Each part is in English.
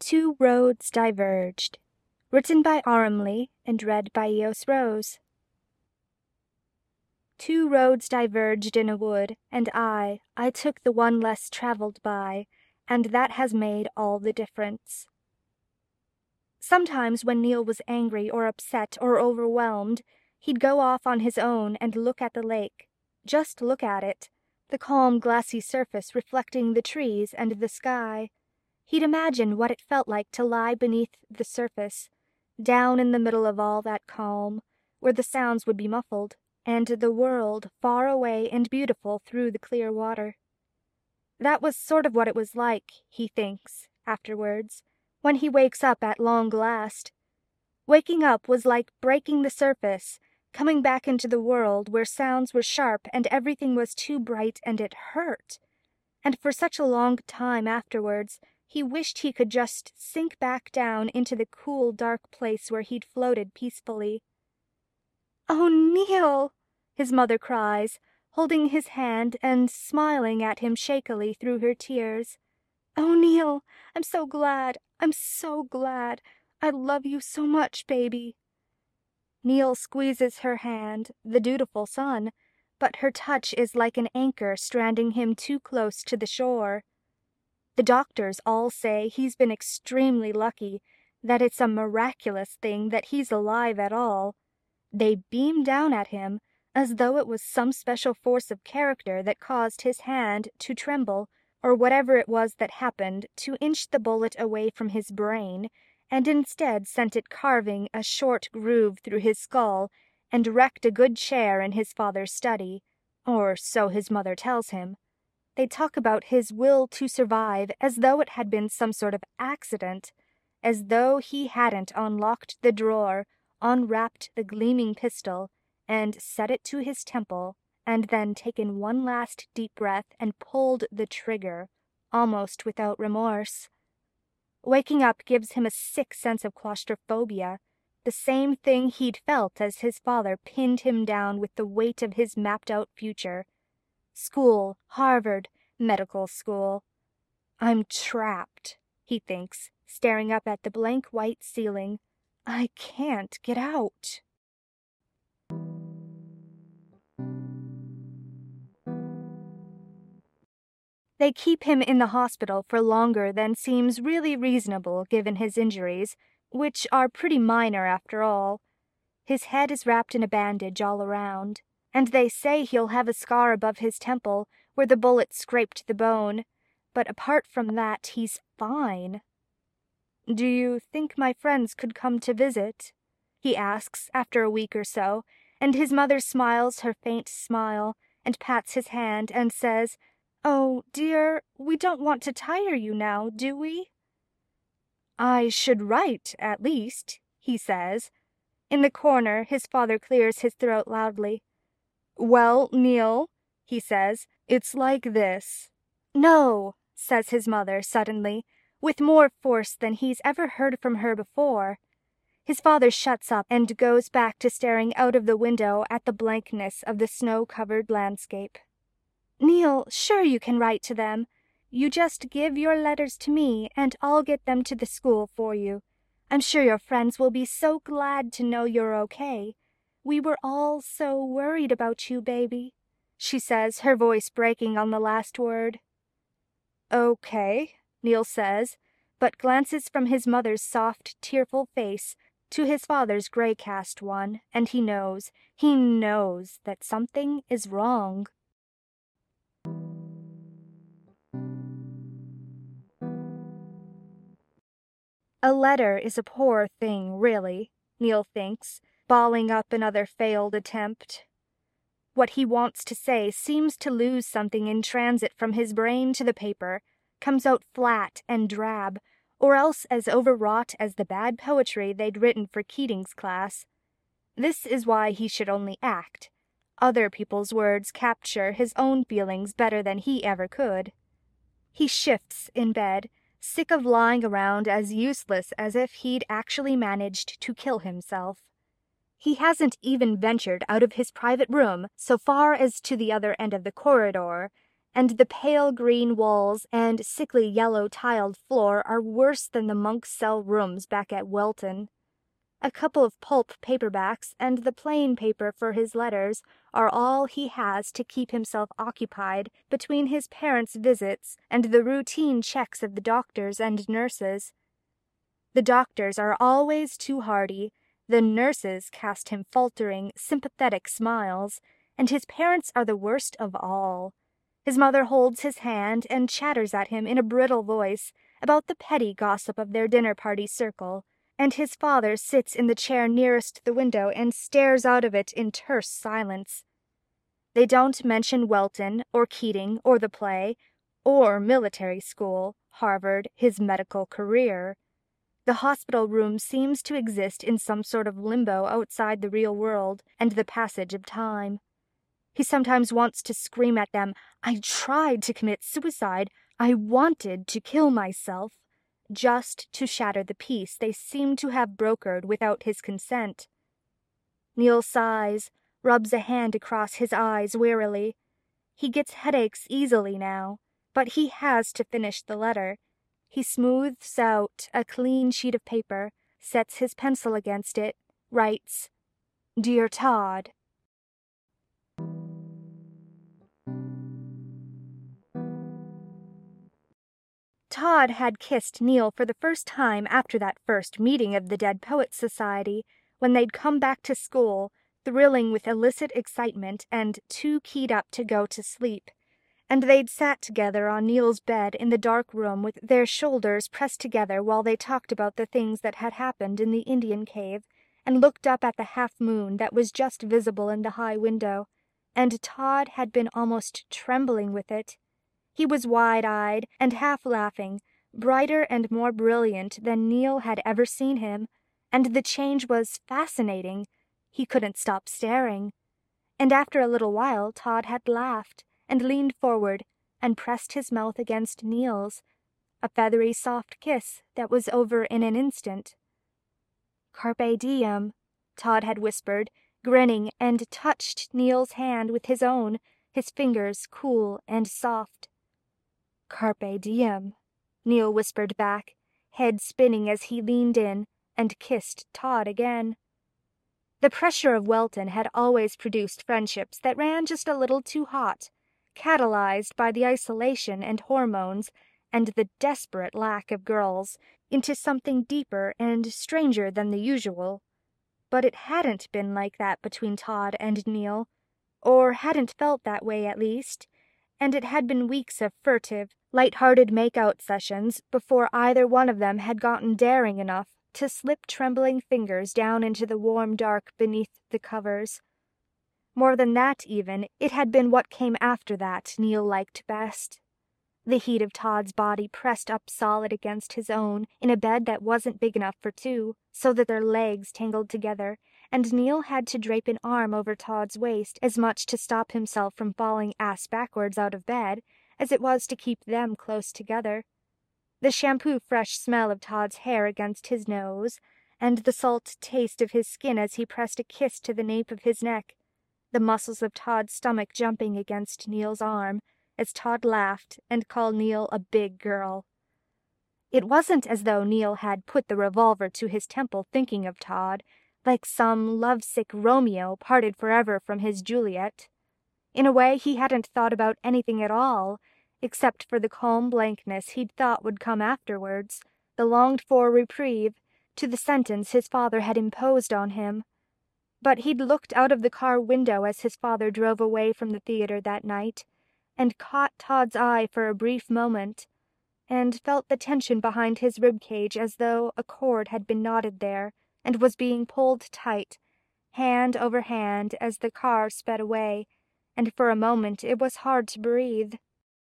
Two Roads Diverged. Written by Aram Lee and read by Eos Rose. Two roads diverged in a wood, and I took the one less travelled by, and that has made all the difference. Sometimes when Neil was angry or upset or overwhelmed, he'd go off on his own and look at the lake. Just look at it, the calm glassy surface reflecting the trees and the sky. He'd imagine what it felt like to lie beneath the surface, down in the middle of all that calm, where the sounds would be muffled, and the world far away and beautiful through the clear water. That was sort of what it was like, he thinks, afterwards, when he wakes up at long last. Waking up was like breaking the surface, coming back into the world where sounds were sharp and everything was too bright and it hurt. And for such a long time afterwards, he wished he could just sink back down into the cool, dark place where he'd floated peacefully. "Oh, Neil!" his mother cries, holding his hand and smiling at him shakily through her tears. "Oh, Neil, I'm so glad. I'm so glad. I love you so much, baby." Neil squeezes her hand, the dutiful son, but her touch is like an anchor stranding him too close to the shore. The doctors all say he's been extremely lucky, that it's a miraculous thing that he's alive at all. They beam down at him, as though it was some special force of character that caused his hand to tremble, or whatever it was that happened to inch the bullet away from his brain, and instead sent it carving a short groove through his skull, and wrecked a good chair in his father's study, or so his mother tells him. They talk about his will to survive as though it had been some sort of accident, as though he hadn't unlocked the drawer, unwrapped the gleaming pistol, and set it to his temple, and then taken one last deep breath and pulled the trigger, almost without remorse. Waking up gives him a sick sense of claustrophobia, the same thing he'd felt as his father pinned him down with the weight of his mapped-out future. School, Harvard, medical school. "I'm trapped," he thinks, staring up at the blank white ceiling. "I can't get out." They keep him in the hospital for longer than seems really reasonable given his injuries, which are pretty minor after all. His head is wrapped in a bandage all around, and they say he'll have a scar above his temple where the bullet scraped the bone, but apart from that he's fine. "Do you think my friends could come to visit?" he asks after a week or so, and his mother smiles her faint smile and pats his hand and says, "Oh, dear, we don't want to tire you now, do we?" "I should write, at least," he says. In the corner, his father clears his throat loudly. "Well, Neil," he says, "it's like this." "No," says his mother suddenly, with more force than he's ever heard from her before. His father shuts up and goes back to staring out of the window at the blankness of the snow-covered landscape. "Neil, sure you can write to them. You just give your letters to me, and I'll get them to the school for you. I'm sure your friends will be so glad to know you're okay. We were all so worried about you, baby," she says, her voice breaking on the last word. "Okay," Neil says, but glances from his mother's soft, tearful face to his father's gray-cast one, and he knows that something is wrong. A letter is a poor thing, really, Neil thinks, balling up another failed attempt. What he wants to say seems to lose something in transit from his brain to the paper, comes out flat and drab, or else as overwrought as the bad poetry they'd written for Keating's class. This is why he should only act. Other people's words capture his own feelings better than he ever could. He shifts in bed, sick of lying around as useless as if he'd actually managed to kill himself. He hasn't even ventured out of his private room so far as to the other end of the corridor, and the pale green walls and sickly yellow tiled floor are worse than the monks' cell rooms back at Welton. A couple of pulp paperbacks and the plain paper for his letters are all he has to keep himself occupied between his parents' visits and the routine checks of the doctors and nurses. The doctors are always too hardy, the nurses cast him faltering, sympathetic smiles, and his parents are the worst of all. His mother holds his hand and chatters at him in a brittle voice about the petty gossip of their dinner-party circle, and his father sits in the chair nearest the window and stares out of it in terse silence. They don't mention Welton, or Keating, or the play, or military school, Harvard, his medical career. The hospital room seems to exist in some sort of limbo outside the real world and the passage of time. He sometimes wants to scream at them, "I tried to commit suicide. I wanted to kill myself," just to shatter the peace they seem to have brokered without his consent. Neil sighs, rubs a hand across his eyes wearily. He gets headaches easily now, but he has to finish the letter. He smooths out a clean sheet of paper, sets his pencil against it, writes, "Dear Todd." Todd had kissed Neil for the first time after that first meeting of the Dead Poets Society, when they'd come back to school, thrilling with illicit excitement and too keyed up to go to sleep. And they'd sat together on Neil's bed in the dark room with their shoulders pressed together while they talked about the things that had happened in the Indian cave, and looked up at the half-moon that was just visible in the high window, and Todd had been almost trembling with it. He was wide-eyed and half-laughing, brighter and more brilliant than Neil had ever seen him, and the change was fascinating. He couldn't stop staring. And after a little while Todd had laughed, and leaned forward, and pressed his mouth against Neil's, a feathery soft kiss that was over in an instant. "Carpe diem," Todd had whispered, grinning, and touched Neil's hand with his own, his fingers cool and soft. "Carpe diem," Neil whispered back, head spinning as he leaned in and kissed Todd again. The pressure of Welton had always produced friendships that ran just a little too hot, catalyzed by the isolation and hormones and the desperate lack of girls, into something deeper and stranger than the usual. But it hadn't been like that between Todd and Neil, or hadn't felt that way at least, and it had been weeks of furtive, light-hearted make-out sessions before either one of them had gotten daring enough to slip trembling fingers down into the warm dark beneath the covers. More than that even, it had been what came after that Neil liked best. The heat of Todd's body pressed up solid against his own in a bed that wasn't big enough for two, so that their legs tangled together, and Neil had to drape an arm over Todd's waist as much to stop himself from falling ass backwards out of bed as it was to keep them close together. The shampoo-fresh smell of Todd's hair against his nose, and the salt taste of his skin as he pressed a kiss to the nape of his neck, the muscles of Todd's stomach jumping against Neil's arm as Todd laughed and called Neil a big girl. It wasn't as though Neil had put the revolver to his temple thinking of Todd, like some lovesick Romeo parted forever from his Juliet. In a way, he hadn't thought about anything at all, except for the calm blankness he'd thought would come afterwards, the longed-for reprieve to the sentence his father had imposed on him. But he'd looked out of the car window as his father drove away from the theater that night, and caught Todd's eye for a brief moment, and felt the tension behind his rib-cage as though a cord had been knotted there, and was being pulled tight, hand over hand, as the car sped away, and for a moment it was hard to breathe.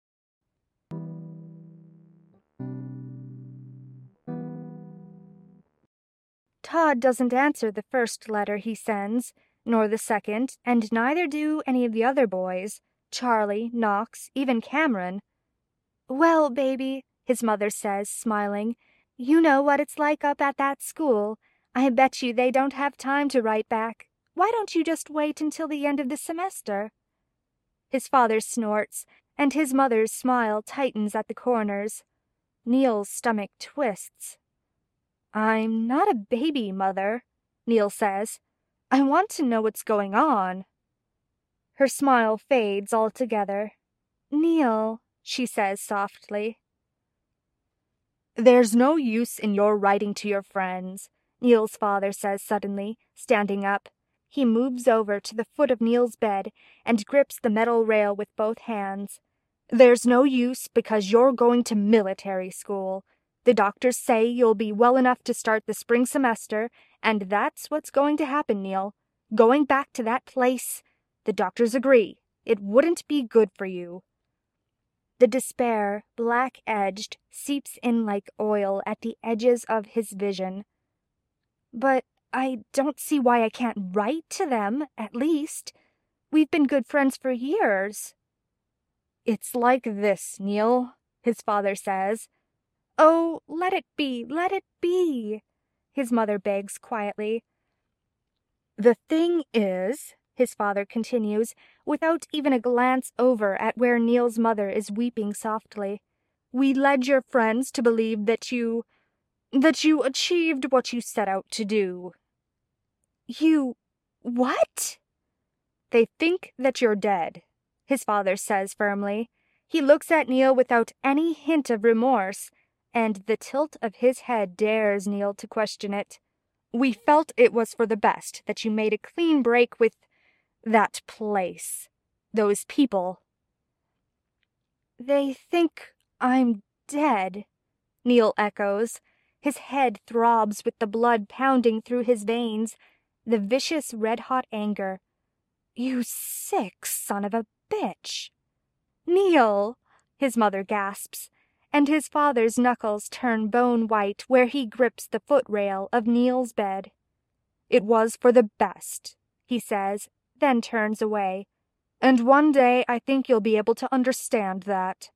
Todd doesn't answer the first letter he sends, nor the second, and neither do any of the other boys, Charlie, Knox, even Cameron. "Well, baby," his mother says, smiling, "you know what it's like up at that school. I bet you they don't have time to write back. Why don't you just wait until the end of the semester?" His father snorts, and his mother's smile tightens at the corners. Neil's stomach twists. "I'm not a baby, Mother," Neil says. "I want to know what's going on." Her smile fades altogether. "Neil," she says softly. "There's no use in your writing to your friends," Neil's father says suddenly, standing up. He moves over to the foot of Neil's bed and grips the metal rail with both hands. "There's no use because you're going to military school. The doctors say you'll be well enough to start the spring semester, and that's what's going to happen, Neil. Going back to that place. The doctors agree. It wouldn't be good for you." The despair, black-edged, seeps in like oil at the edges of his vision. "But I don't see why I can't write to them, at least. We've been good friends for years." "It's like this, Neil," his father says. "Oh, let it be, let it be," his mother begs quietly. "The thing is," his father continues, without even a glance over at where Neil's mother is weeping softly, "we led your friends to believe that you achieved what you set out to do." "You... what?" "They think that you're dead," his father says firmly. He looks at Neil without any hint of remorse, and the tilt of his head dares Neil to question it. "We felt it was for the best that you made a clean break with that place. Those people." "They think I'm dead," Neil echoes. His head throbs with the blood pounding through his veins, the vicious red-hot anger. "You sick son of a bitch." "Neil!" his mother gasps, and his father's knuckles turn bone-white where he grips the footrail of Neil's bed. "It was for the best," he says, then turns away. "And one day I think you'll be able to understand that."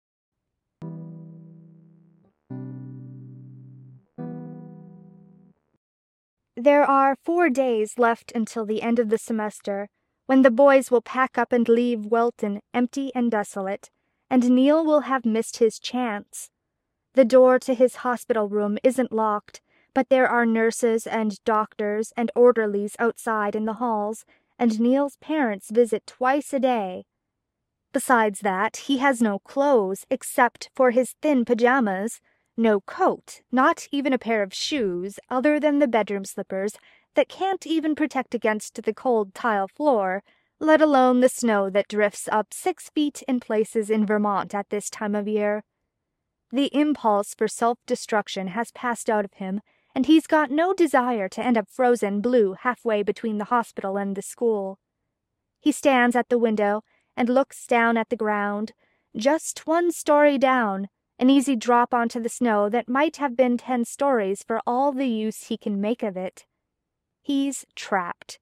There are 4 days left until the end of the semester, when the boys will pack up and leave Welton empty and desolate, and Neil will have missed his chance. The door to his hospital room isn't locked, but there are nurses and doctors and orderlies outside in the halls, and Neil's parents visit twice a day. Besides that, he has no clothes except for his thin pajamas, no coat, not even a pair of shoes other than the bedroom slippers that can't even protect against the cold tile floor, let alone the snow that drifts up 6 feet in places in Vermont at this time of year. The impulse for self-destruction has passed out of him, and he's got no desire to end up frozen blue halfway between the hospital and the school. He stands at the window and looks down at the ground, just 1 story down, an easy drop onto the snow that might have been 10 stories for all the use he can make of it. He's trapped.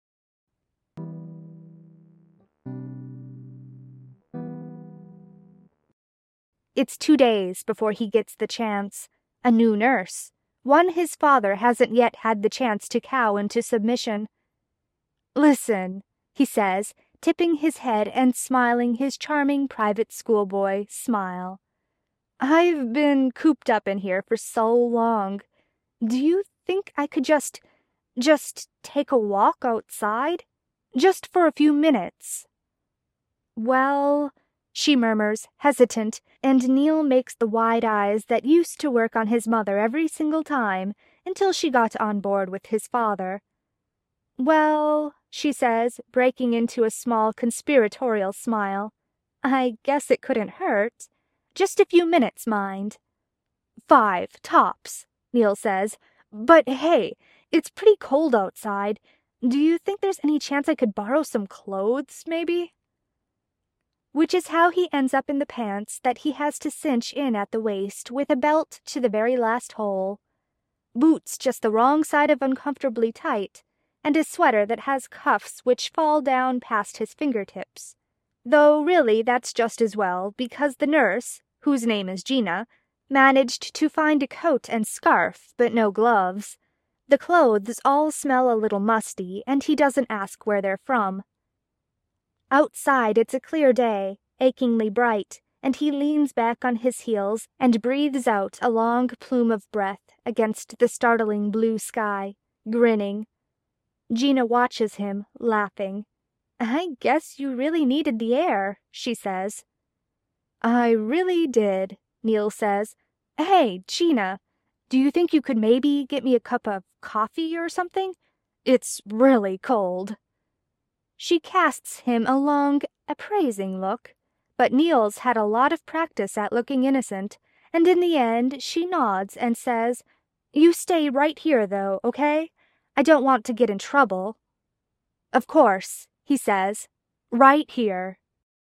It's 2 days before he gets the chance. A new nurse. One his father hasn't yet had the chance to cow into submission. "Listen," he says, tipping his head and smiling his charming private schoolboy smile. "I've been cooped up in here for so long. Do you think I could just take a walk outside? Just for a few minutes?" "Well," she murmurs, hesitant, and Neil makes the wide eyes that used to work on his mother every single time until she got on board with his father. "Well," she says, breaking into a small conspiratorial smile, "I guess it couldn't hurt. Just a few minutes, mind." 5, tops, Neil says. "But hey, it's pretty cold outside. Do you think there's any chance I could borrow some clothes, maybe?" Which is how he ends up in the pants that he has to cinch in at the waist with a belt to the very last hole, boots just the wrong side of uncomfortably tight, and a sweater that has cuffs which fall down past his fingertips. Though really that's just as well, because the nurse, whose name is Gina, managed to find a coat and scarf, but no gloves. The clothes all smell a little musty, and he doesn't ask where they're from. Outside it's a clear day. achingly bright, and he leans back on his heels and breathes out a long plume of breath against the startling blue sky, grinning. Gina watches him, laughing. "I guess you really needed the air," she says. "I really did," Neil says. "Hey, Gina, do you think you could maybe get me a cup of coffee or something? It's really cold." She casts him a long, appraising look, but Neil's had a lot of practice at looking innocent, and in the end she nods and says, "You stay right here, though, okay? I don't want to get in trouble." "Of course," he says, "right here."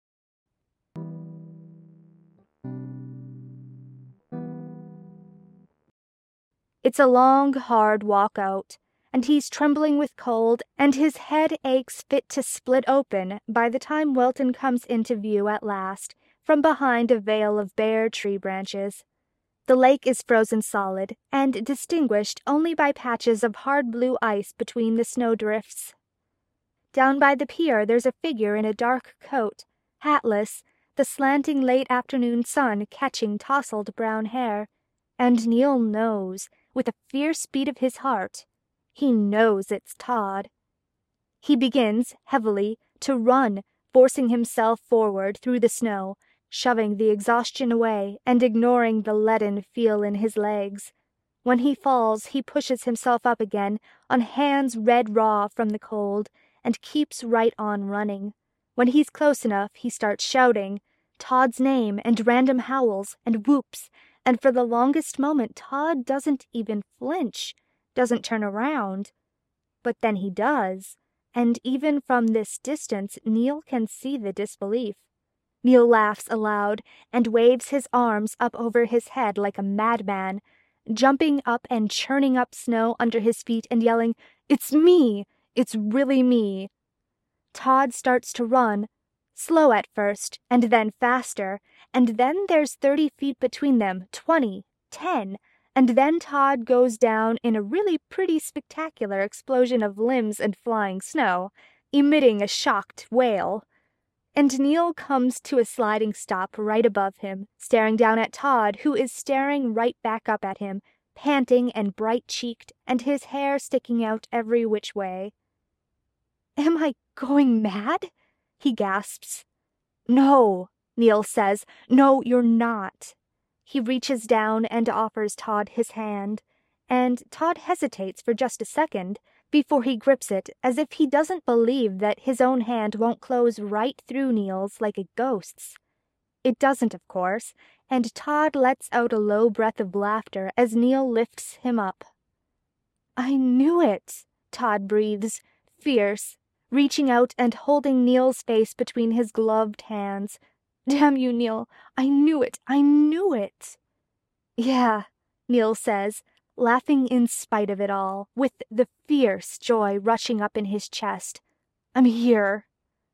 It's a long, hard walk out, and he's trembling with cold, and his head aches fit to split open by the time Welton comes into view at last, from behind a veil of bare tree branches. The lake is frozen solid, and distinguished only by patches of hard blue ice between the snowdrifts. Down by the pier there's a figure in a dark coat, hatless, the slanting late afternoon sun catching tousled brown hair, and Neil knows, with a fierce beat of his heart, he knows it's Todd. He begins, heavily, to run, forcing himself forward through the snow, shoving the exhaustion away and ignoring the leaden feel in his legs. When he falls, he pushes himself up again, on hands red raw from the cold, and keeps right on running. When he's close enough, he starts shouting Todd's name and random howls and whoops, and for the longest moment Todd doesn't even flinch, doesn't turn around. But then he does, and even from this distance Neil can see the disbelief. Neil laughs aloud and waves his arms up over his head like a madman, jumping up and churning up snow under his feet and yelling, "It's me! It's really me!" Todd starts to run, slow at first, and then faster, and then there's 30 feet between them, 20, 10, and then Todd goes down in a really pretty spectacular explosion of limbs and flying snow, emitting a shocked wail. And Neil comes to a sliding stop right above him, staring down at Todd, who is staring right back up at him, panting and bright-cheeked, and his hair sticking out every which way. "Am I going mad?" he gasps. "No," Neil says. "No, you're not." He reaches down and offers Todd his hand, and Todd hesitates for just a second before he grips it, as if he doesn't believe that his own hand won't close right through Neil's like a ghost's. It doesn't, of course, and Todd lets out a low breath of laughter as Neil lifts him up. "I knew it," Todd breathes, fierce, reaching out and holding Neil's face between his gloved hands. "Damn you, Neil. I knew it. I knew it." "Yeah," Neil says, laughing in spite of it all, with the fierce joy rushing up in his chest. "I'm here."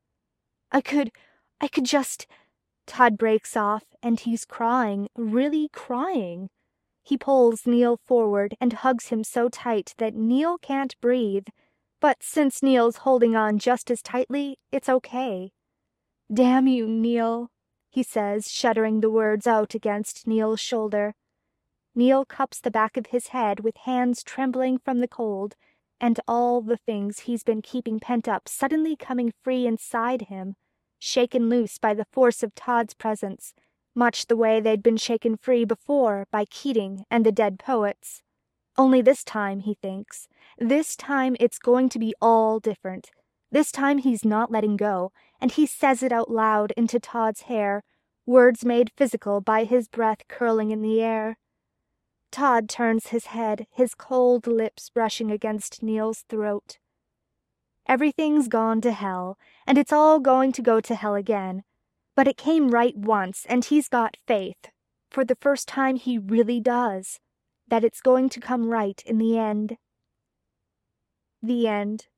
I could just..." Todd breaks off, and he's crying, really crying. He pulls Neil forward and hugs him so tight that Neil can't breathe. But since Neil's holding on just as tightly, it's okay. "Damn you, Neil," he says, shuddering the words out against Neil's shoulder. Neil cups the back of his head with hands trembling from the cold, and all the things he's been keeping pent up suddenly coming free inside him, shaken loose by the force of Todd's presence, much the way they'd been shaken free before by Keating and the dead poets. Only this time, he thinks, this time it's going to be all different. This time he's not letting go, and he says it out loud into Todd's hair, words made physical by his breath curling in the air. Todd turns his head, his cold lips brushing against Neil's throat. Everything's gone to hell, and it's all going to go to hell again. But it came right once, and he's got faith, for the first time he really does, that it's going to come right in the end. The end.